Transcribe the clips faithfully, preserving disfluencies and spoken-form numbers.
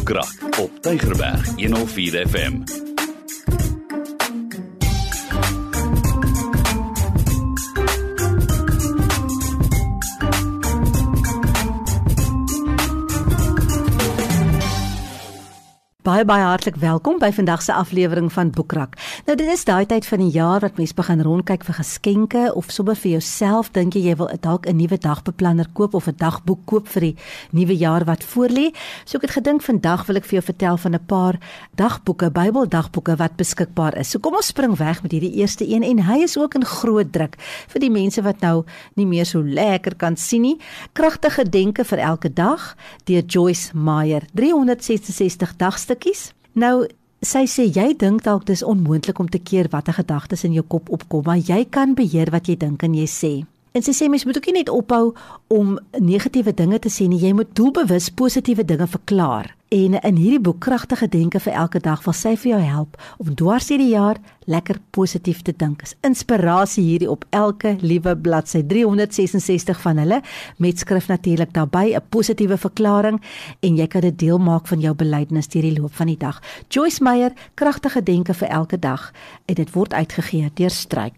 Boekrak op Tygerberg honderdvier F M. Baie, baie hartlik welkom by vandag se aflewering van Boekrak. Nou dit is daai tyd van die jaar wat mense begin rondkyk vir geskenke of sommer vir jouself dink jy jy wil dalk 'n nuwe dagbeplanner koop of 'n dagboek koop vir die nuwe jaar wat voorlê. So ek het gedink vandag wil ek vir jou vertel van 'n paar dagboeke, Bybeldagboeke wat beskikbaar is. So kom ons spring weg met hierdie eerste een en hy is ook in groot druk vir die mense wat nou nie meer so lekker kan sien nie. Kragtige denke vir elke dag deur Joyce Meyer. driehonderdses-en-sestig dagstuk. Nou, sy sê, jy dink dalk dis onmoontlik om te keer wat 'n gedagtes in jou kop opkom, maar jy kan beheer wat jy dink en jy sê. En sy sê, mens moet ook nie net ophou om negatiewe dinge te sê nie, jy moet doelbewus positiewe dinge verklaar. En in hierdie boek, Kragtige Denke vir elke dag, wil sy vir jou help om dwars hierdie jaar lekker positief te dink. Is inspirasie hierdie op elke liewe bladsy, driehonderdses-en-sestig van hulle, met skrif natuurlik daarbey, 'n positiewe verklaring, en jy kan dit deel maak van jou belydenis deur die loop van die dag. Joyce Meyer, Kragtige Denke vir elke dag, en dit word uitgegee deur Struik.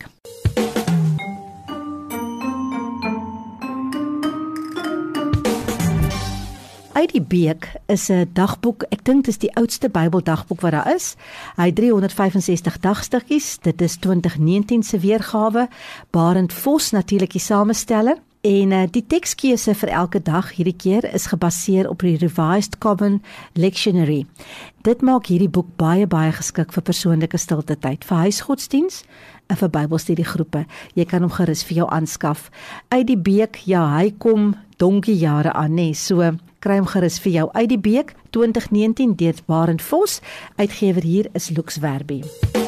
Uit die Beek is 'n dagboek, ek dink dit is die oudste Bybeldagboek wat daar is. Hy het driehonderdvyf-en-sestig dagstukkies, dit is twintig negentien se weergawe, Barend Vos natuurlik die samesteller, en uh, die tekskeuse vir elke dag hierdie keer is gebaseer op die Revised Common Lectionary. Dit maak hierdie boek baie baie geskik vir persoonlike stilte tyd, vir huisgodsdiens en vir Bybelstudiegroepe. Jy kan hom gerus vir jou aanskaf. Uit die Beek, ja, hy kom donkie jare aan, nee, so kry hom gerus vir jou. Uit die Beek, twintig negentien deur Barend Vos, uitgewer hier is Lux Werby.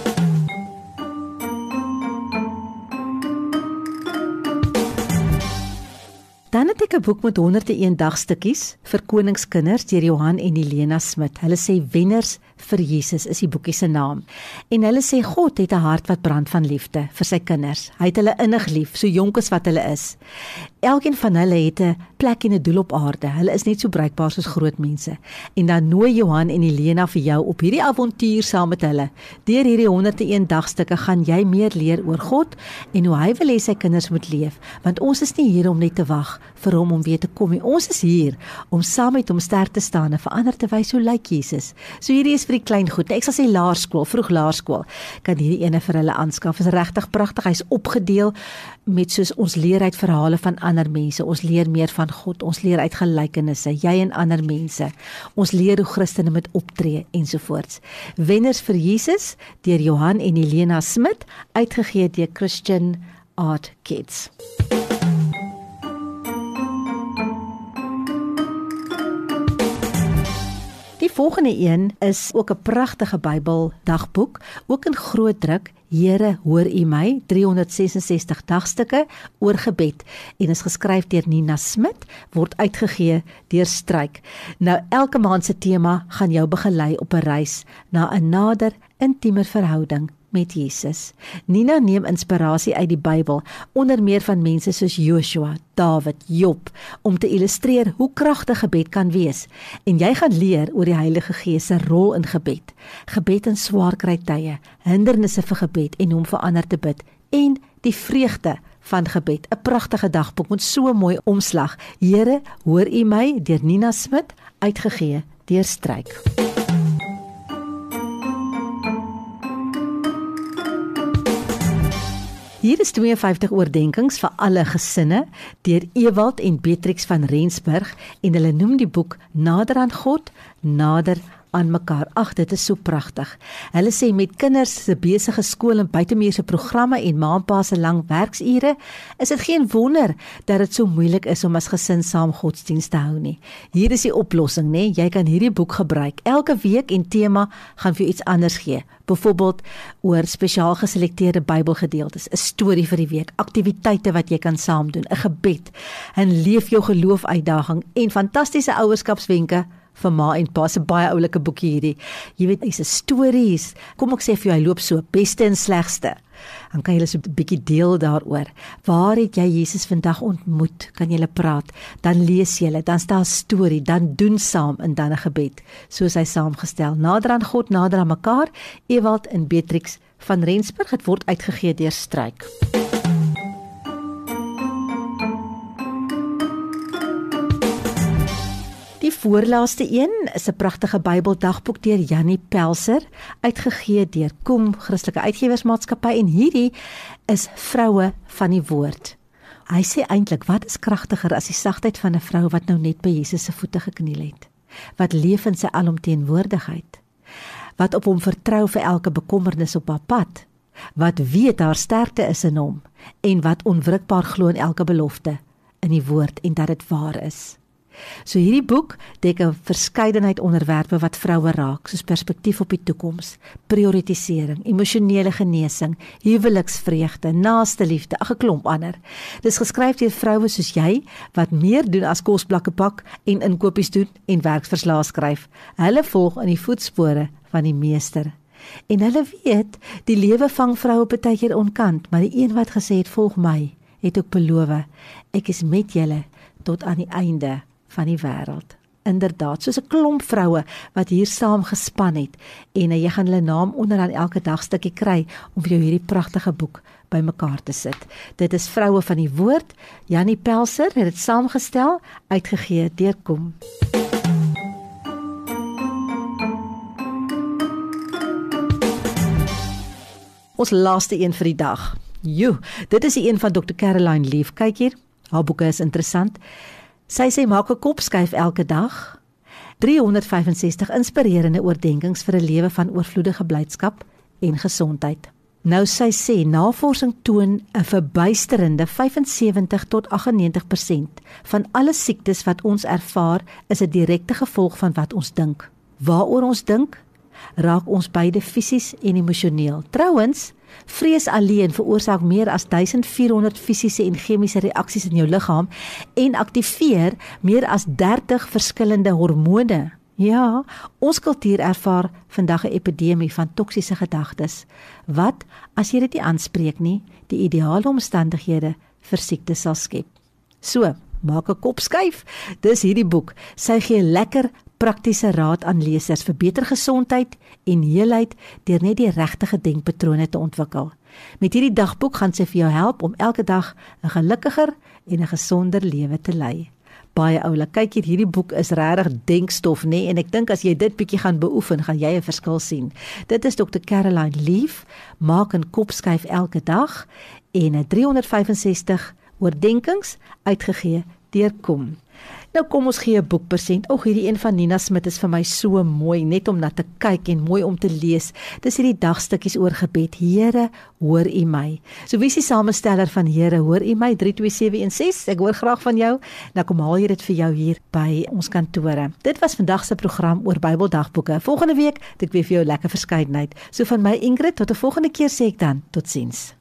Dan het ek 'n boek met honderd en een dagstukkies vir koningskinders deur Johan en Helena Smit. Hulle sê Wenners vir Jesus is die boekie se naam. En hulle sê God het 'n hart wat brand van liefde vir sy kinders. Hy het hulle innig lief, so jonk as wat hulle is. Elkeen van hulle het 'n plek en 'n doel op aarde. Hulle is net so bruikbaar soos groot mense. En dan nooi Johan en Helena vir jou op hierdie avontuur saam met hulle. Deur hierdie honderd en een dagstukke gaan jy meer leer oor God en hoe hy wil hê sy kinders moet leef. Want ons is nie hier om net te wag vir hom om weer te kom nie. Ons is hier om saam met hom sterk te staan en vir ander te wys hoe lyk Jesus. So hierdie is vir die klein goed. Ek sal sê laerskool, vroeg laerskool, kan hierdie ene vir hulle aanskaf. Is regtig pragtig. Hy's opgedeel met soos ons leer uit verhale van ander mense. Ons leer meer van God. Ons leer uit gelykenisse, jy en ander mense. Ons leer hoe Christene moet optree ensovoorts. Wenners vir Jesus deur Johan en Helena Smit, uitgegee deur Christian Art Kids. Die volgende een is ook 'n pragtige Bybeldagboek, ook in groot druk, Here, hoor U my, driehonderdses-en-sestig dagstukke oor gebed, en is geskryf deur Nina Smit, word uitgegee deur Struik. Nou, elke maand se tema gaan jou begelei op 'n reis na 'n nader, intiemer verhouding met Jesus. Nina neem inspirasie uit die Bybel, onder meer van mense soos Joshua, Dawid, Job, om te illustreer hoe kragtig gebed kan wees. En jy gaan leer oor die Heilige Gees se rol in gebed. Gebed in swaar kry tye, hindernisse vir gebed en om vir ander te bid, en die vreugde van gebed. 'n Pragtige dagboek met so 'n mooi omslag. Here, hoor U my, deur Nina Smit, uitgegee deur Struik. Hier is twee en vyftig oordenkings vir alle gesinne deur Ewald en Beatrix van Rensburg, en hulle noem die boek Nader aan God, nader aan mekaar. Ag, dit is so pragtig. Hulle sê met kinders se besige skool en buitemuurse programme en ma en pa se lang werksure, is dit geen wonder dat dit so moeilik is om as gesin saam godsdiens te hou nie. Hier is die oplossing, né? Jy kan hierdie boek gebruik. Elke week en tema gaan vir jou iets anders gee. Byvoorbeeld oor spesiaal geselekteerde Bybelgedeeltes, 'n storie vir die week, aktiwiteite wat jy kan saam doen, 'n gebed, 'n leef jou geloof uitdaging en fantastiese ouerskapswenke vir ma en pa. Se baie oulike boekie hierdie. Jy weet, hy's 'n stories. Kom ek sê vir jou, hy loop so, beste en slegste. Dan kan julle so 'n bietjie deel daaroor. Waar het jy Jesus vandag ontmoet? Kan julle praat? Dan lees julle, dan staan 'n storie, dan doen saam in dan 'n gebed, soos hy saamgestel. Nader aan God, nader aan mekaar. Ewald en Beatrix van Rensburg, het word uitgegee deur Struik. Die voorlaaste een is 'n pragtige Bybeldagboek deur Jannie Pelser, uitgegee deur Kom Christelike Uitgewersmaatskappy, en hierdie is Vroue van die Woord. Hy sê eintlik, wat is kragtiger as die sagtheid van 'n vrou wat nou net by Jesus se voete gekniel het, wat leef in sy alomteenwoordigheid, wat op hom vertrou vir elke bekommernis op haar pad, wat weet haar sterkte is in hom, en wat onwrikbaar glo in elke belofte in die woord en dat dit waar is. So hierdie boek dek 'n verskeidenheid onderwerpe wat vroue raak, soos perspektief op die toekoms, prioritisering, emosionele genesing, huweliksvreugde, naaste liefde, 'n klomp ander. Dis geskryf deur vroue soos jy, wat meer doen as kosblakke pak en inkopies doen en werksverslae skryf. Hulle volg in die voetspore van die meester. En hulle weet, die lewe vang vroue baie keer onkant, maar die een wat gesê het, volg my, het ook beloof, ek is met julle tot aan die einde van die wêreld. Inderdaad, soos 'n klomp vroue wat hier saam gespan het, en jy gaan hulle naam onderaan elke dagstukkie kry om vir jou hierdie pragtige boek bymekaar te sit. Dit is Vroue van die Woord. Jannie Pelser het dit saamgestel, uitgegee deur Kom. Ons laaste een vir die dag. Jo, dit is die een van dokter Caroline Leaf. Kyk hier, haar boeke is interessant. Sy sê maak 'n kopskuif elke dag. driehonderdvyfensestig inspirerende oordeenkings vir 'n lewe van oorvloedige blydskap en gesondheid. Nou sy sê navorsing toon 'n verbuisterende vyfensewentig tot aggennegentig persent van alle siektes wat ons ervaar is 'n direkte gevolg van wat ons dink. Waaroor ons dink, raak ons beide fisies en emosioneel. Trouwens, vrees alleen veroorsaak meer as duisend vierhonderd fisiese en chemiese reaksies in jou liggaam en aktiveer meer as dertig verskillende hormone. Ja, ons kultuur ervaar vandag 'n epidemie van toksiese gedagtes, wat, as jy dit nie aanspreek nie, die ideale omstandighede vir siekte sal skep. So, maak 'n kopskuif. Dis hierdie boek. Sy gee lekker praktiese raad aan lesers vir beter gesondheid en heelheid deur net die regte denkpatrone te ontwikkel. Met hierdie dagboek gaan sy vir jou help om elke dag 'n gelukkiger en 'n gesonder lewe te lei. Baie oulik, kyk hier, hierdie boek is regtig denkstof, nê, en ek dink as jy dit bietjie gaan beoefen, gaan jy 'n verskil sien. Dit is dokter Caroline Leaf, maak 'n kopskuif elke dag, en 'n driehonderdvyfensestig oordeenkings, uitgegee deur Kom. Nou kom ons gee 'n boekpersent. O, hierdie een van Nina Smit is vir my so mooi, net om na te kyk en mooi om te lees. Dis hierdie dagstukkies oor gebed. Here, hoor U my. So wie is die samesteller van Here, hoor U my? drie twee sewe een ses. Ek hoor graag van jou. Nou kom haal jy dit vir jou hier by ons kantore. Dit was vandag se program oor Bybeldagboeke. Volgende week het ek weer vir jou lekker verskeidenheid. So van my Ingrid, tot 'n volgende keer sê ek dan, totsiens.